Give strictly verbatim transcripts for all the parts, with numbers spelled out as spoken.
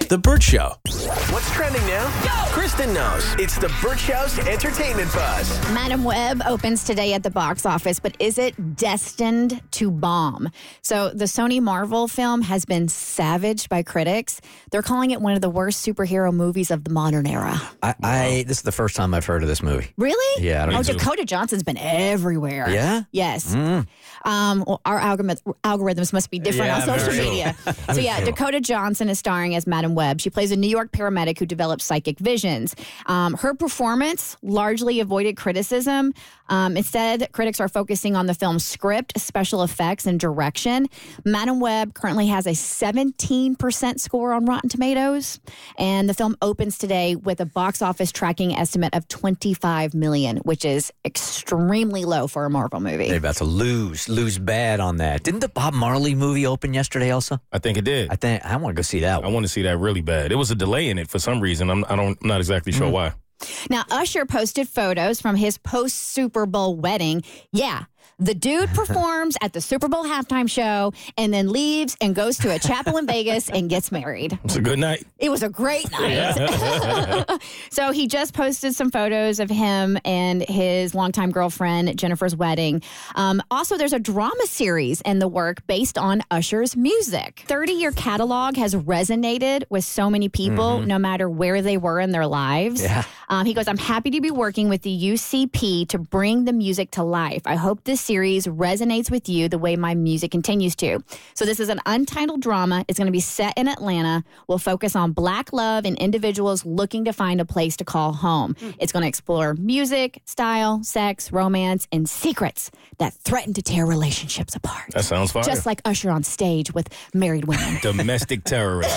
The Burt Show. What's trending now? Go! Kristen knows. It's The Burt Show's entertainment buzz. Madam Web opens today at the box office, but is it destined to bomb? So the Sony Marvel film has been savaged by critics. They're calling it one of the worst superhero movies of the modern era. I, I this is the first time I've heard of this movie. Really? Yeah. I don't oh, know. Dakota Johnson's been everywhere. Yeah? Yes. Mm. Um, well, our algorithm, algorithms must be different Yeah, on social very media. So yeah, Dakota Johnson is starring as Madam Web. She plays a New York paramedic who develops psychic visions. Um, her performance largely avoided criticism. Um, instead, critics are focusing on the film's script, special effects, and direction. Madam Web currently has a seventeen percent score on Rotten Tomatoes, and the film opens today with a box office tracking estimate of twenty-five million dollars, which is extremely low for a Marvel movie. They're about to lose, lose bad on that. Didn't the Bob Marley movie open yesterday also? I think it did. I think I want to go see that I one. want to see that really bad. It was a delay in it for some reason. I'm I don't I'm not exactly sure Mm. why. Now, Usher posted photos from his post-Super Bowl wedding. Yeah, the dude performs at the Super Bowl halftime show and then leaves and goes to a chapel in Vegas and gets married. It's a good night. It was a great night. So he just posted some photos of him and his longtime girlfriend, Jennifer's wedding. Um, also, there's a drama series in the work based on Usher's music. thirty-year catalog has resonated with so many people, no matter where they were in their lives. Yeah. Um, he goes, I'm happy to be working with the U C P to bring the music to life. I hope this series resonates with you the way my music continues to. So this is an untitled drama. It's going to be set in Atlanta. We'll focus on Black love and individuals looking to find a place to call home. Mm. It's going to explore music, style, sex, romance, and secrets that threaten to tear relationships apart. That sounds fire. Just like Usher on stage with married women. Domestic terrorist.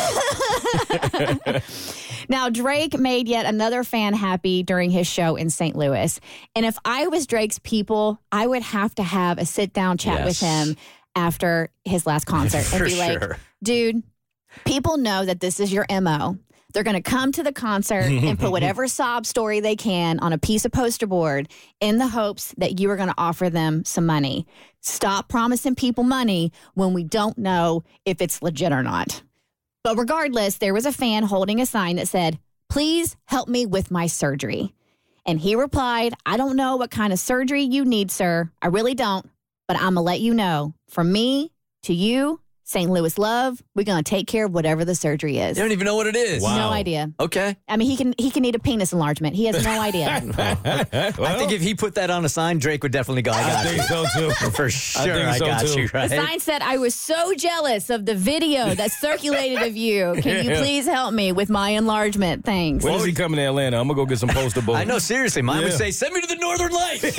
Now, Drake made yet another fan happy during his show in Saint Louis. And if I was Drake's people, I would have to have a sit-down chat Yes. with him after his last concert and For be like, sure. dude, people know that this is your M O. They're going to come to the concert and put whatever sob story they can on a piece of poster board in the hopes that you are going to offer them some money. Stop promising people money when we don't know if it's legit or not. But regardless, there was a fan holding a sign that said, please help me with my surgery. And he replied, I don't know what kind of surgery you need, sir. I really don't. But I'm going to let you know. From me to you, Saint Louis love, we're going to take care of whatever the surgery is. They don't even know what it is. Wow. No idea. Okay. I mean, he can he can need a penis enlargement. He has no idea. I think if he put that on a sign, Drake would definitely go, I I got think you. so too. For sure, I, think so, got too. you, right? The sign said, I was so jealous of the video that circulated of you. Can you Yeah. please help me with my enlargement? Thanks. When is he coming to Atlanta? I'm gonna go get some poster boards. I know, seriously. Mine would Yeah. say, send me to the Northern Lights.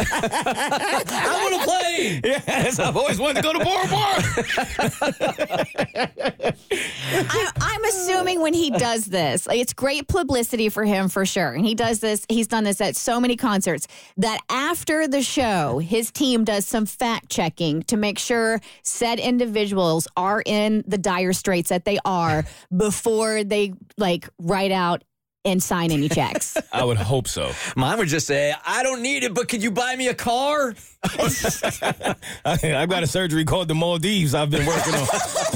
I want to play. Yes, I've always wanted to go to Bora Bora. I, I'm assuming when he does this, like, it's great publicity for him for sure. And he does this, he's done this at so many concerts that after the show, his team does some fact checking to make sure said individuals are in the dire straits that they are before they like write out and sign any checks. I would hope so. Mine would just say, I don't need it, but could you buy me a car? I, I've got a surgery called the Maldives I've been working on.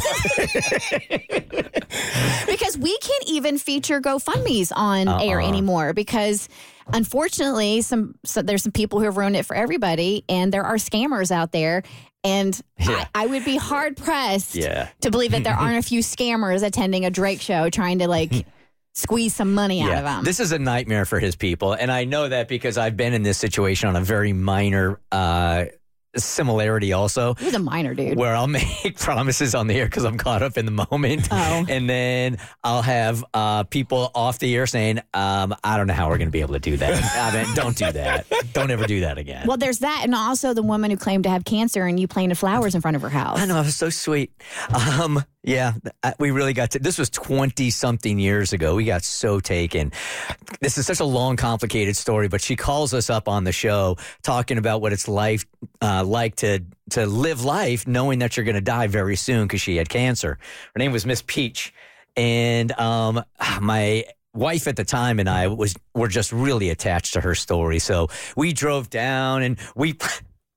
Because we can't even feature GoFundMe's on Uh-uh. air anymore because unfortunately some so there's some people who have ruined it for everybody and there are scammers out there and Yeah. I, I would be hard pressed Yeah. to believe that there aren't a few scammers attending a Drake show trying to like squeeze some money out of them. This is a nightmare for his people. And I know that because I've been in this situation on a very minor uh, similarity also. He's a minor dude. Where I'll make promises on the air because I'm caught up in the moment. Oh. And then I'll have uh, people off the air saying, um, I don't know how we're going to be able to do that. I mean, don't do that. Don't ever do that again. Well, there's that, and also the woman who claimed to have cancer and you planted flowers in front of her house. I know, it was so sweet. Um, yeah, I- we really got to, this was twenty-something years ago. We got so taken. This is such a long, complicated story, but she calls us up on the show talking about what it's life, uh, like to to live life knowing that you're going to die very soon because she had cancer. Her name was Miss Peach. And um, my wife at the time and I was were just really attached to her story. So we drove down and we...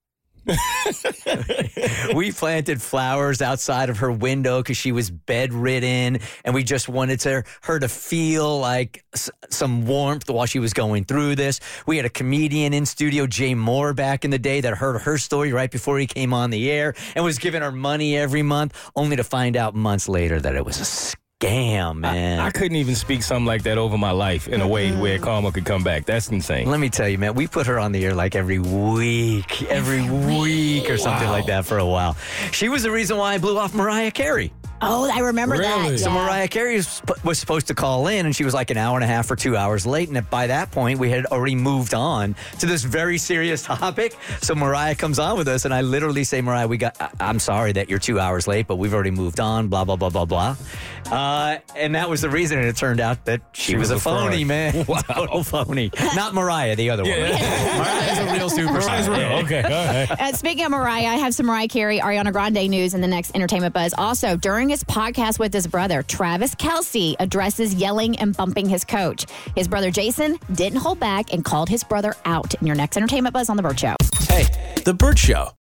We planted flowers outside of her window because she was bedridden, and we just wanted to, her to feel like s- some warmth while she was going through this. We had a comedian in studio, Jay Moore, back in the day that heard her story right before he came on the air and was giving her money every month, only to find out months later that it was a scam, man. I, I couldn't even speak something like that over my life in a way where karma could come back. That's insane. Let me tell you, man, we put her on the air like every week, every week or something Wow. like that for a while. She was the reason why I blew off Mariah Carey. Oh, I remember Really? that. So Yeah. Mariah Carey was, sp- was supposed to call in, and she was like an hour and a half or two hours late. And by that point, we had already moved on to this very serious topic. So Mariah comes on with us, and I literally say, Mariah, we got. I- I'm sorry that you're two hours late, but we've already moved on. Blah blah blah blah blah. Uh, and that was the reason. And it turned out that she, She was, was a a phony, fraud. man. Wow. Total phony. Not Mariah, the other one. Mariah is a real superstar. Mariah's real. Okay, all right. Uh, speaking of Mariah, I have some Mariah Carey, Ariana Grande news in the next Entertainment Buzz. Also, during his podcast with his brother, Travis Kelce addresses yelling and bumping his coach. His brother Jason didn't hold back and called his brother out in your next Entertainment Buzz on The Burt Show. Hey, The Burt Show.